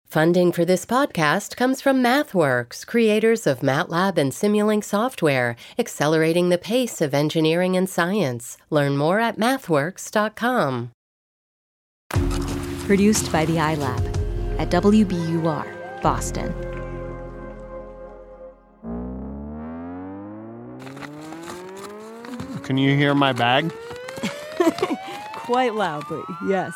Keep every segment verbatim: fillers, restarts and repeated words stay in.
Funding for this podcast comes from MathWorks, creators of MATLAB and Simulink software, accelerating the pace of engineering and science. Learn more at mathworks dot com. Produced by the iLab at W B U R, Boston. Can you hear my bag? Quite loudly, yes.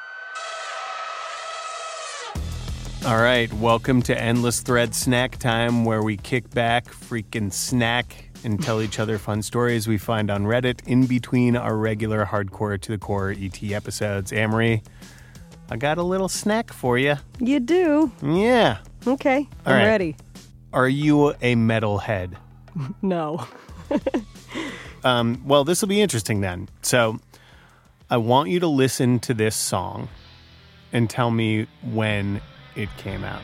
All right, welcome to Endless Thread Snack Time, where we kick back, freaking snack, and tell each other fun stories we find on Reddit in between our regular Hardcore to the Core E T episodes. Amory, I got a little snack for you. You do? Yeah. Okay, All I'm right. ready. Are you a metalhead? No. Um, well, this will be interesting then. So I want you to listen to this song and tell me when it came out.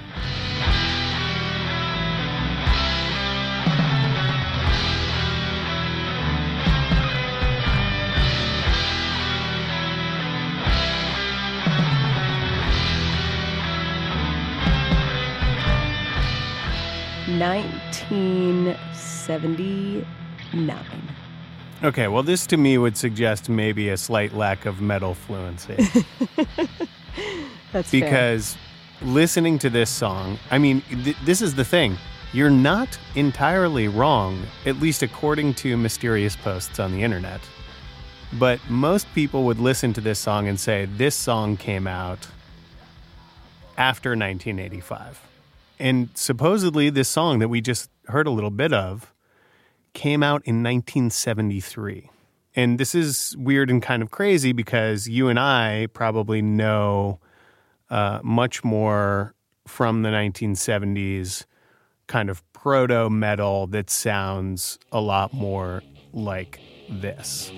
nineteen seventy-nine. Okay, well, this to me would suggest maybe a slight lack of metal fluency. That's fair. Because listening to this song, I mean, th- this is the thing. You're not entirely wrong, at least according to mysterious posts on the internet. But most people would listen to this song and say, this song came out after nineteen eighty-five. And supposedly this song that we just heard a little bit of came out in nineteen seventy-three. And this is weird and kind of crazy because you and I probably know uh, much more from the nineteen seventies kind of proto-metal that sounds a lot more like this.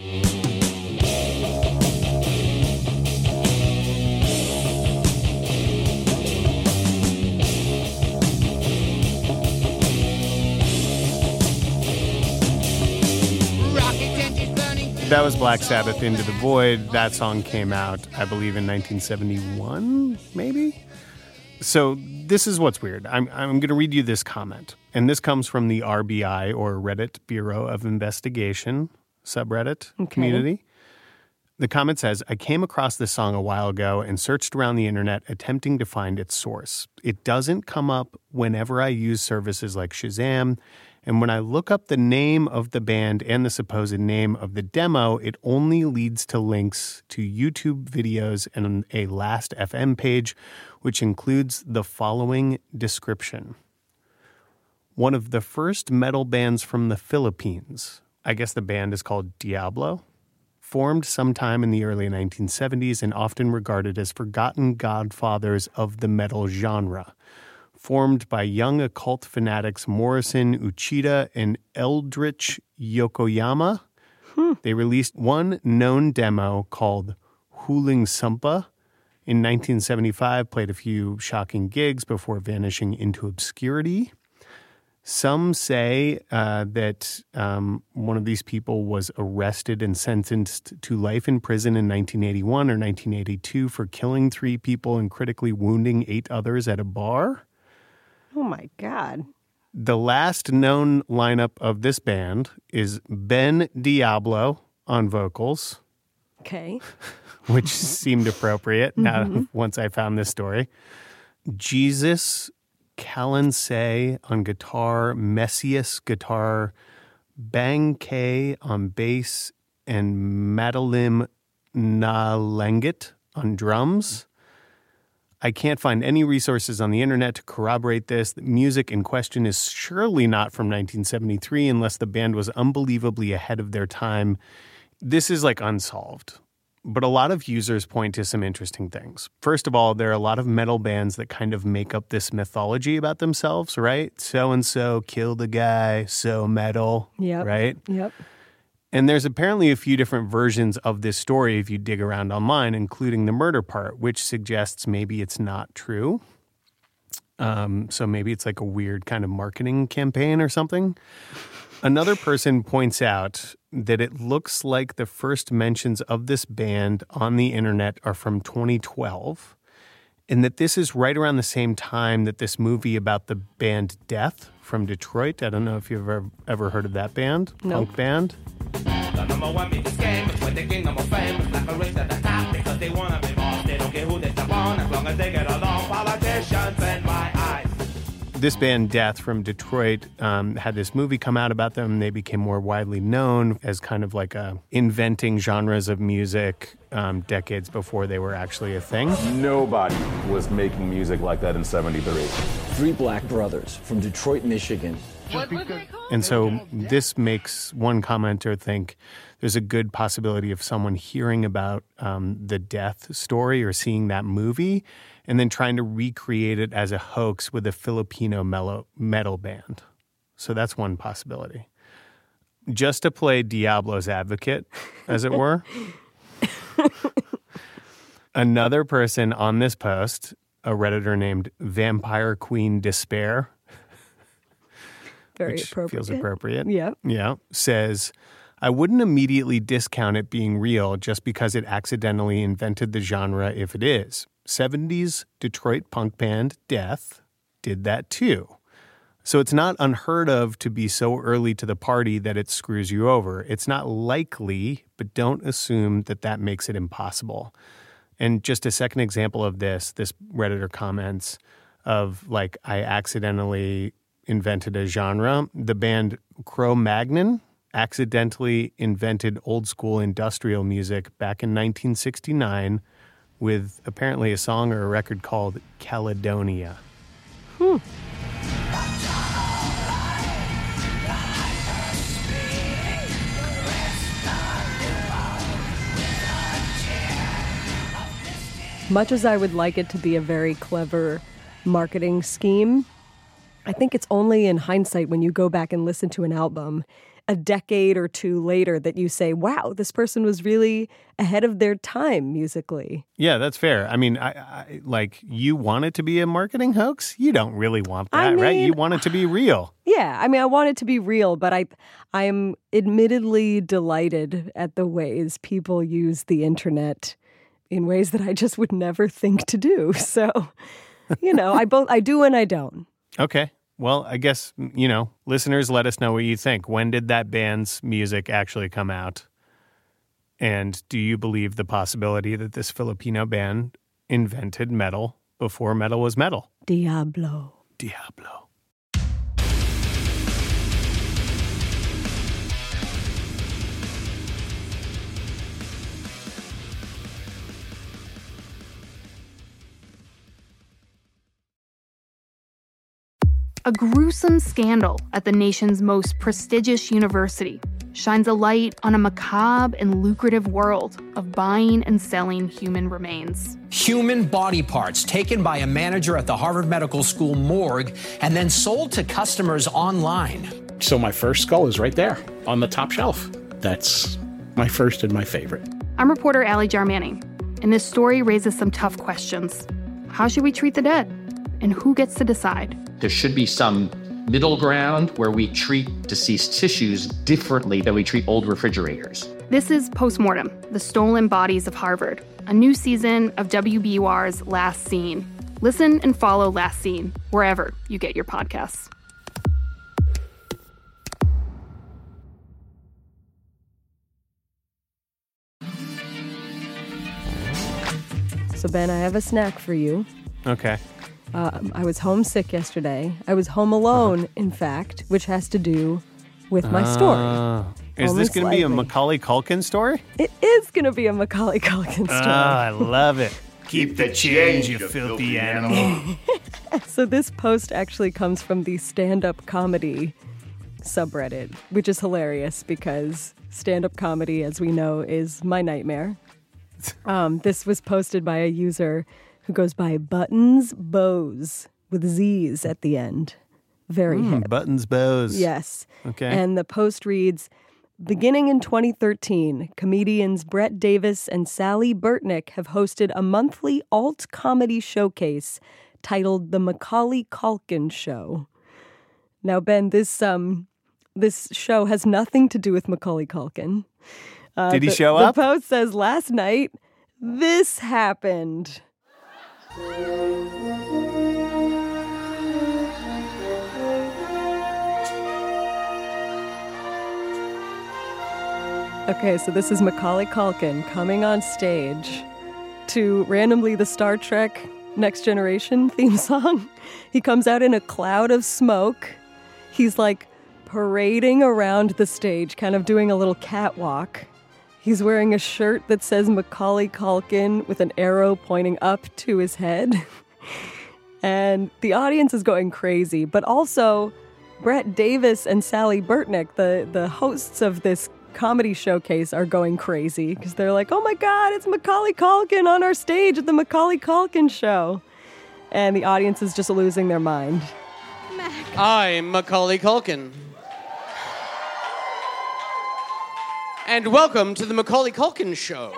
That was Black Sabbath, Into the Void. That song came out, I believe, in nineteen seventy-one, maybe? So this is what's weird. I'm, I'm going to read you this comment. And this comes from the R B I, or Reddit Bureau of Investigation subreddit Okay. community. The comment says, I came across this song a while ago and searched around the internet attempting to find its source. It doesn't come up whenever I use services like Shazam. And when I look up the name of the band and the supposed name of the demo, it only leads to links to YouTube videos and a Last F M page, which includes the following description. One of the first metal bands from the Philippines, I guess the band is called Diablo, formed sometime in the early nineteen seventies and often regarded as forgotten godfathers of the metal genre. Formed by young occult fanatics Morrison Uchida and Eldritch Yokoyama. Hmm. They released one known demo called Huling Sumpa in nineteen seventy-five, played a few shocking gigs before vanishing into obscurity. Some say uh, that um, one of these people was arrested and sentenced to life in prison in nineteen eighty-one or nineteen eighty-two for killing three people and critically wounding eight others at a bar. Oh, my God. The last known lineup of this band is Ben Diablo on vocals, Okay. which seemed appropriate now Mm-hmm. once I found this story. Jesus Calansay on guitar, Messias guitar, Bang K on bass, and Madalim Nalengit on drums. I can't find any resources on the internet to corroborate this. The music in question is surely not from nineteen seventy-three unless the band was unbelievably ahead of their time. This is like unsolved. But a lot of users point to some interesting things. First of all, there are a lot of metal bands that kind of make up this mythology about themselves, right? So-and-so killed a guy, so metal, Yep. right? Yep. And there's apparently a few different versions of this story if you dig around online, including the murder part, which suggests maybe it's not true. Um, so maybe it's like a weird kind of marketing campaign or something. Another person points out that it looks like the first mentions of this band on the internet are from twenty twelve. and that this is right around the same time that this movie about the band Death from Detroit. I don't know if you've ever, ever heard of that band, No. punk band. The number one biggest game is with the kingdom of fame. It's like a race at the top because they want to be boss. They don't care who they step on as long as they get along. Politicians in my eyes. This band, Death from Detroit, um, had this movie come out about them. They became more widely known as kind of like a inventing genres of music um, decades before they were actually a thing. Nobody was making music like that in seventy-three. Three black brothers from Detroit, Michigan. And so this makes one commenter think there's a good possibility of someone hearing about um, the Death story or seeing that movie and then trying to recreate it as a hoax with a Filipino mellow, metal band. So that's one possibility. Just to play Diablo's advocate, as it were. Another person on this post, a Redditor named Vampire Queen Despair, Very which appropriate. feels appropriate. Yeah. Yeah. Says, I wouldn't immediately discount it being real just because it accidentally invented the genre if it is. seventies Detroit punk band Death did that too. So it's not unheard of to be so early to the party that it screws you over. It's not likely, but don't assume that that makes it impossible. And just a second example of this, this Redditor comments of like, I accidentally invented a genre. The band Cro-Magnon accidentally invented old school industrial music back in nineteen sixty-nine with apparently a song or a record called Caledonia. Hmm. Much as I would like it to be a very clever marketing scheme, I think it's only in hindsight when you go back and listen to an album a decade or two later that you say, wow, this person was really ahead of their time musically. Yeah, that's fair. I mean, I, I like you want it to be a marketing hoax? You don't really want that, I mean, right? You want it to be real. Yeah, I mean, I want it to be real, but I I am admittedly delighted at the ways people use the internet in ways that I just would never think to do. So, you know, I both I do and I don't. Okay. Well, I guess, you know, listeners, let us know what you think. When did that band's music actually come out? And do you believe the possibility that this Filipino band invented metal before metal was metal? Diablo. Diablo. A gruesome scandal at the nation's most prestigious university shines a light on a macabre and lucrative world of buying and selling human remains. Human body parts taken by a manager at the Harvard Medical School morgue and then sold to customers online. So my first skull is right there on the top shelf. That's my first and my favorite. I'm reporter Allie Jarmanning, and this story raises some tough questions. How should we treat the dead? And who gets to decide? There should be some middle ground where we treat deceased tissues differently than we treat old refrigerators. This is Postmortem, the Stolen Bodies of Harvard, a new season of W B U R's Last Scene. Listen and follow Last Scene wherever you get your podcasts. So, Ben, I have a snack for you. Okay. Um, I was homesick yesterday. I was home alone, uh-huh. in fact, which has to do with my uh, story. Is Only this going to be a Macaulay Culkin story? It is going to be a Macaulay Culkin story. Oh, I love it. Keep the change, you filthy animal. So this post actually comes from the stand-up comedy subreddit, which is hilarious because stand-up comedy, as we know, is my nightmare. Um, this was posted by a user who goes by Buttons Bows with Z's at the end. Very mm, hip. Buttons Bows. Yes. Okay. And the post reads, beginning in twenty thirteen, comedians Brett Davis and Sally Burtnick have hosted a monthly alt comedy showcase titled The Macaulay Culkin Show. Now, Ben, this um, this show has nothing to do with Macaulay Culkin. Uh, Did he the, show the up? The post says, last night, this happened. Okay, so this is Macaulay Culkin coming on stage to randomly the Star Trek Next Generation theme song. He comes out in a cloud of smoke. He's like parading around the stage, kind of doing a little catwalk. He's wearing a shirt that says Macaulay Culkin with an arrow pointing up to his head. And the audience is going crazy, but also Brett Davis and Sally Burtnick, the, the hosts of this comedy showcase, are going crazy because they're like, oh my God, it's Macaulay Culkin on our stage at the Macaulay Culkin show. And the audience is just losing their mind. I'm Macaulay Culkin. And welcome to the Macaulay Culkin show.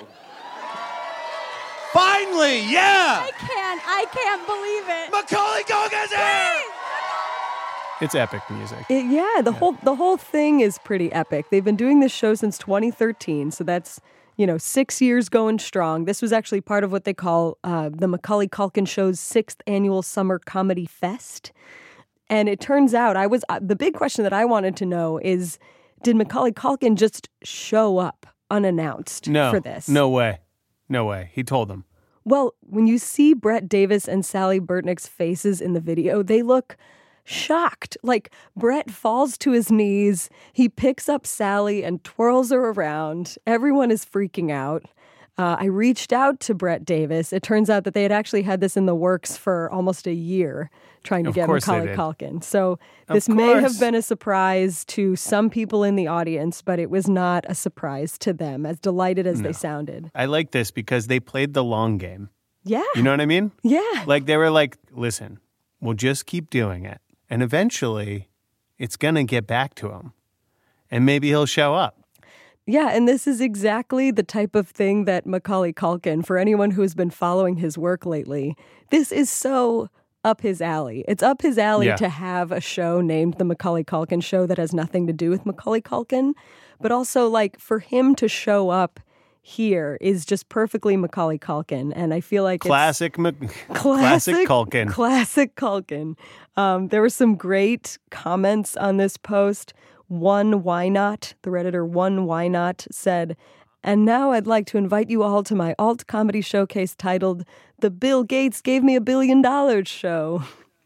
Finally, yeah! I can't, I can't believe it. Macaulay Culkin's here! It's epic music. It, yeah, the yeah. whole the whole thing is pretty epic. They've been doing this show since twenty thirteen, so that's, you know, six years going strong. This was actually part of what they call uh, the Macaulay Culkin Show's sixth annual Summer Comedy Fest. And it turns out, I was uh, the big question that I wanted to know is, did Macaulay Culkin just show up unannounced no, for this? No way. No way. He told them. Well, when you see Brett Davis and Sally Burtnick's faces in the video, they look shocked. Like, Brett falls to his knees, he picks up Sally and twirls her around. Everyone is freaking out. Uh, I reached out to Brett Davis. It turns out that they had actually had this in the works for almost a year, trying to of get Macaulay Culkin. So this may have been a surprise to some people in the audience, but it was not a surprise to them, as delighted as no. they sounded. I like this because they played the long game. Yeah. You know what I mean? Yeah. Like, they were like, listen, we'll just keep doing it. And eventually, it's going to get back to him. And maybe he'll show up. Yeah, and this is exactly the type of thing that Macaulay Culkin, for anyone who's been following his work lately, this is so up his alley. It's up his alley yeah. to have a show named The Macaulay Culkin Show that has nothing to do with Macaulay Culkin. But also, like, for him to show up here is just perfectly Macaulay Culkin, and I feel like classic, it's Ma- classic, classic Culkin. Classic Culkin. Um, there were some great comments on this post. One Why Not, the Redditor One Why Not said, and now I'd like to invite you all to my alt comedy showcase titled "The Bill Gates Gave Me a Billion Dollars Show."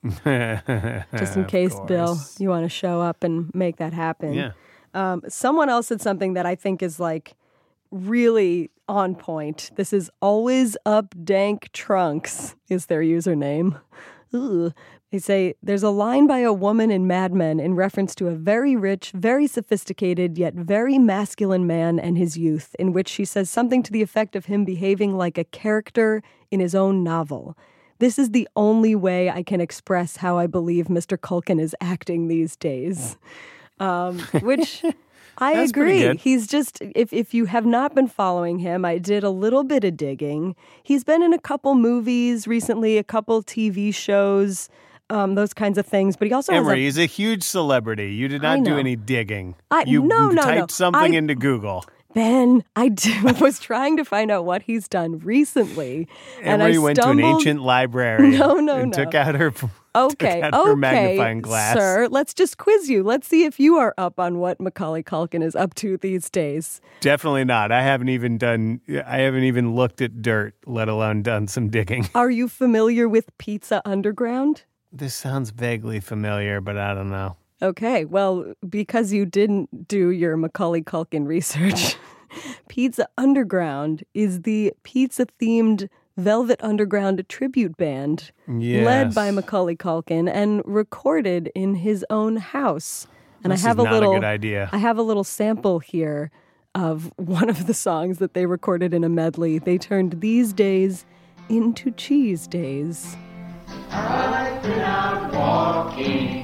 Just in case, Bill, you want to show up and make that happen. Yeah. Um, someone else said something that I think is like really on point. This is Always Up Dank Trunks is their username. Ooh. They say, there's a line by a woman in Mad Men in reference to a very rich, very sophisticated, yet very masculine man and his youth, in which she says something to the effect of him behaving like a character in his own novel. This is the only way I can express how I believe Mister Culkin is acting these days. Um, which I That's agree. He's just, if, if you have not been following him, I did a little bit of digging. He's been in a couple movies recently, a couple T V shows, um, those kinds of things. But he also Emery, has he's a huge celebrity. You did not do any digging. I, you no, no, typed no. something I, into Google. Ben, I do, was trying to find out what he's done recently. and Emery I went stumbled, to an ancient library no, no, and no. took out her, okay, took out her okay, magnifying glass. Sir, let's just quiz you. Let's see if you are up on what Macaulay Culkin is up to these days. Definitely not. I haven't even done, I haven't even looked at dirt, let alone done some digging. Are you familiar with Pizza Underground? This sounds vaguely familiar, but I don't know. Okay, well, because you didn't do your Macaulay Culkin research, Pizza Underground is the pizza-themed Velvet Underground tribute band yes. led by Macaulay Culkin and recorded in his own house. And this I have is a not little a good idea. I have a little sample here of one of the songs that they recorded in a medley. They turned These Days into Cheese Days. I've been out walking.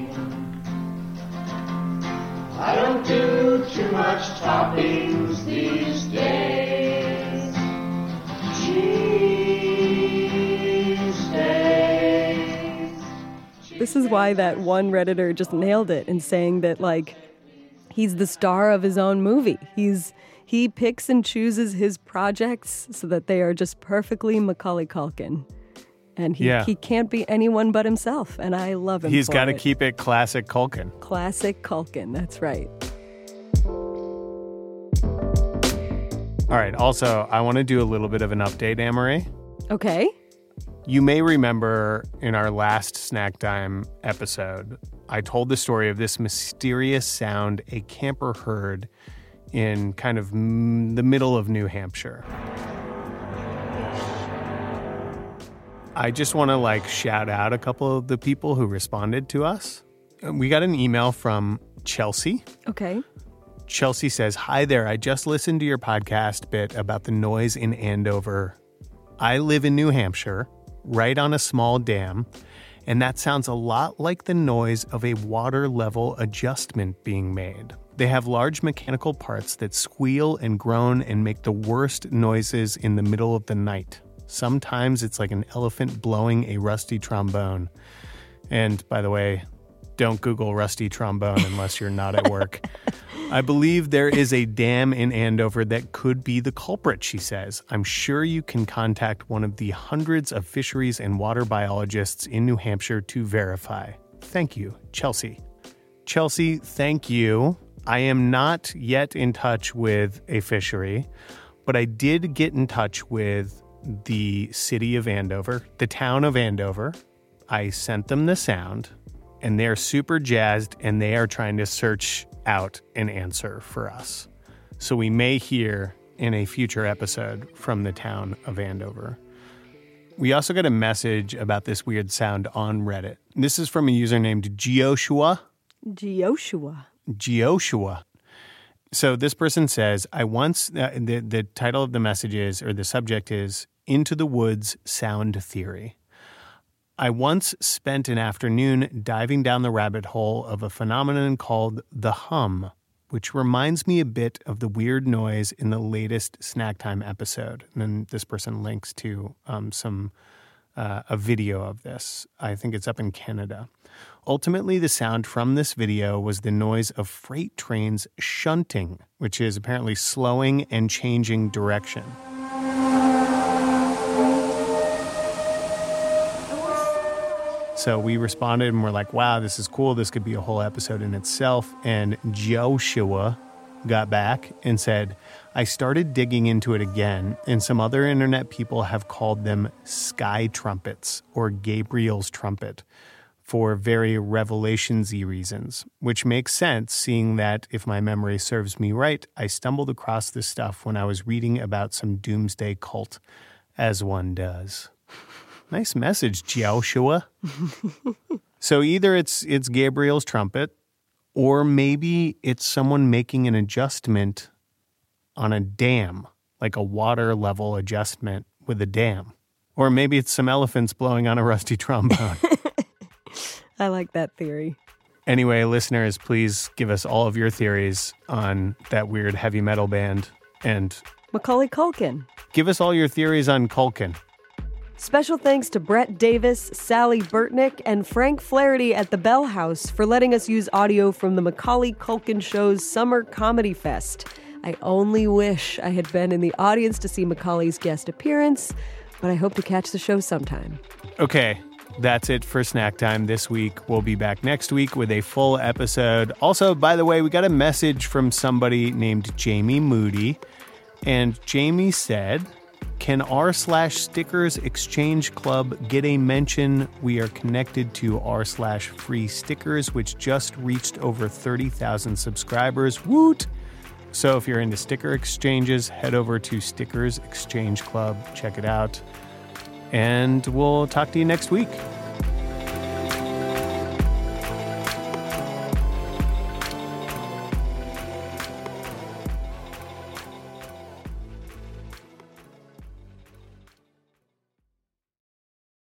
I don't do too much toppings these days. Cheese days. This is why that one Redditor just nailed it in saying that, like, he's the star of his own movie. He's he picks and chooses his projects so that they are just perfectly Macaulay Culkin. And he, Yeah. he can't be anyone but himself, and I love him He's for got to it. keep it classic Culkin. Classic Culkin, that's right. All right. Also, I want to do a little bit of an update, Amory. Okay. You may remember in our last Snack Time episode, I told the story of this mysterious sound a camper heard in kind of m- the middle of New Hampshire. I just want to like shout out a couple of the people who responded to us. We got an email from Chelsea. Okay. Chelsea says, "Hi there. I just listened to your podcast bit about the noise in Andover. I live in New Hampshire, right on a small dam, and that sounds a lot like the noise of a water level adjustment being made. They have large mechanical parts that squeal and groan and make the worst noises in the middle of the night. Sometimes it's like an elephant blowing a rusty trombone." And by the way, don't Google rusty trombone unless you're not at work. "I believe there is a dam in Andover that could be the culprit," she says. "I'm sure you can contact one of the hundreds of fisheries and water biologists in New Hampshire to verify. Thank you, Chelsea." Chelsea, thank you. I am not yet in touch with a fishery, but I did get in touch with the city of Andover, the town of Andover. I sent them the sound, and they're super jazzed, and they are trying to search out an answer for us. So we may hear in a future episode from the town of Andover. We also got a message about this weird sound on Reddit. This is from a user named Geoshua. Geoshua. Geoshua. So this person says, I once, uh, the, the title of the message is, or the subject is, Into the Woods Sound Theory. "I once spent an afternoon diving down the rabbit hole of a phenomenon called the hum, which reminds me a bit of the weird noise in the latest Snack Time episode." And then this person links to um, some uh, a video of this. I think it's up in Canada. "Ultimately, the sound from this video was the noise of freight trains shunting, which is apparently slowing and changing direction. So we responded and we're like, wow, this is cool. This could be a whole episode in itself. And Joshua got back and said, "I started digging into it again, and some other internet people have called them sky trumpets or Gabriel's trumpet for very Revelations-y reasons, which makes sense seeing that, if my memory serves me right, I stumbled across this stuff when I was reading about some doomsday cult, as one does." Nice message, Joshua. So either it's it's Gabriel's trumpet, or maybe it's someone making an adjustment on a dam, like a water level adjustment with a dam. Or maybe it's some elephants blowing on a rusty trombone. I like that theory. Anyway, listeners, please give us all of your theories on that weird heavy metal band. And Macaulay Culkin. Give us all your theories on Culkin. Special thanks to Brett Davis, Sally Burtnick, and Frank Flaherty at the Bell House for letting us use audio from the Macaulay Culkin Show's Summer Comedy Fest. I only wish I had been in the audience to see Macaulay's guest appearance, but I hope to catch the show sometime. Okay, that's it for Snack Time this week. We'll be back next week with a full episode. Also, by the way, we got a message from somebody named Jamie Moody, and Jamie said, "Can r slash stickers exchange club get a mention? We are connected to r slash free stickers, which just reached over thirty thousand subscribers. Woot! So if you're into sticker exchanges, head over to Stickers Exchange Club. Check it out. And we'll talk to you next week.